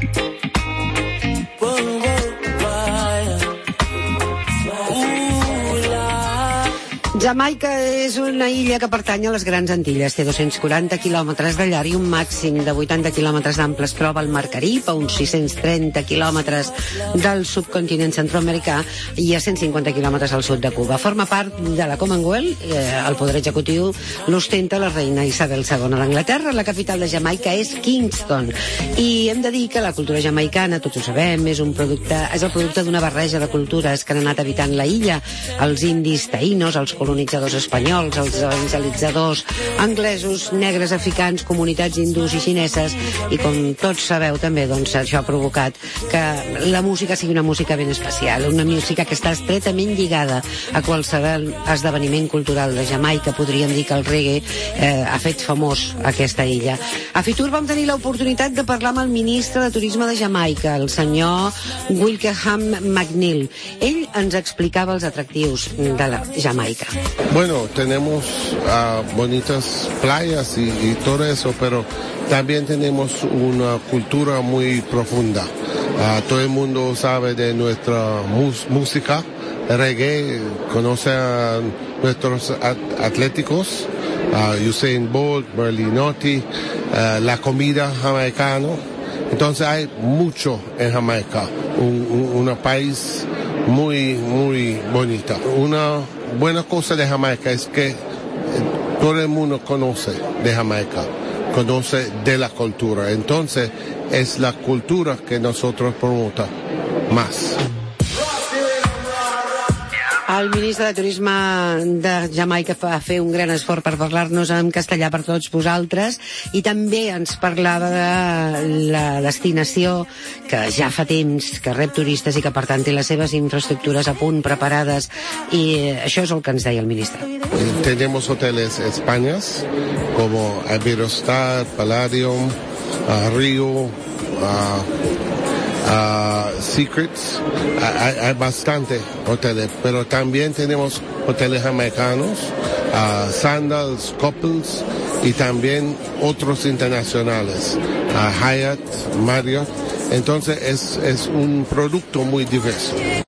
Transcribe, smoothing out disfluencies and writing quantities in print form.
Jamaica és una illa que pertany a les Grans Antilles. Té 240 quilòmetres de llarg i un màxim de 80 quilòmetres d'ample. Es troba al Mar Carib, a uns 630 quilòmetres del subcontinent centroamericà i a 150 quilòmetres al sud de Cuba. Forma part de la Commonwealth. El poder executiu l'ostenta la reina Isabel II d'Anglaterra. La capital de Jamaica és Kingston. I hem de dir que la cultura jamaicana, tots ho sabem, és el producte d'una barreja de cultures que han anat habitant la illa. Els indis taïnos, els colonitzadors espanyols, els evangelitzadors anglesos, negres, africans, comunitats hindús i xineses, i com tots sabeu també, doncs això ha provocat que la música sigui una música ben especial, una música que està estretament lligada a qualsevol esdeveniment cultural de Jamaica. Podríem dir que el reggae ha fet famós aquesta illa. A Fitur vam tenir l'oportunitat de parlar amb el ministre de Turisme de Jamaica, el senyor Wilkenham McNeil. Ell ens explicava els atractius de la Jamaica. Bueno, tenemos bonitas playas y todo eso, pero también tenemos una cultura muy profunda. Todo el mundo sabe de nuestra música, reggae, conoce a nuestros atléticos, Usain Bolt, Berlinotti, la comida jamaicana. Entonces hay mucho en Jamaica, un país muy, muy bonito. Una buena cosa de Jamaica es que todo el mundo conoce de Jamaica, conoce de la cultura. Entonces es la cultura que nosotros promovemos más. El ministre de Turisme de Jamaica va fer un gran esforç per parlar-nos en castellà per tots vosaltres, i també ens parlava de la destinació que ja fa temps que rep turistes i que per tant té les seves infraestructures a punt, preparades, i això és el que ens deia el ministre. Tenemos hoteles Españas como Iberostar, Palladium, Rio, Secrets. Hay bastante hoteles, pero también tenemos hoteles jamaicanos, Sandals, Couples, y también otros internacionales, Hyatt, Marriott. Entonces es un producto muy diverso.